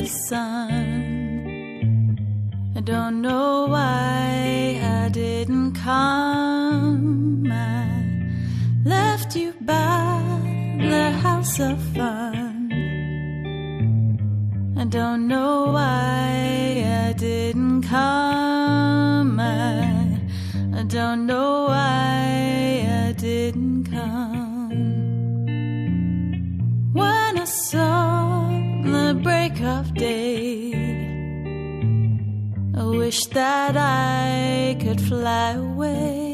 the sun. I don't know why I didn't come. I left you by the house of fun. I don't know why I didn't come. I don't know why I didn't come. When I saw the break of day, I wish that I could fly away.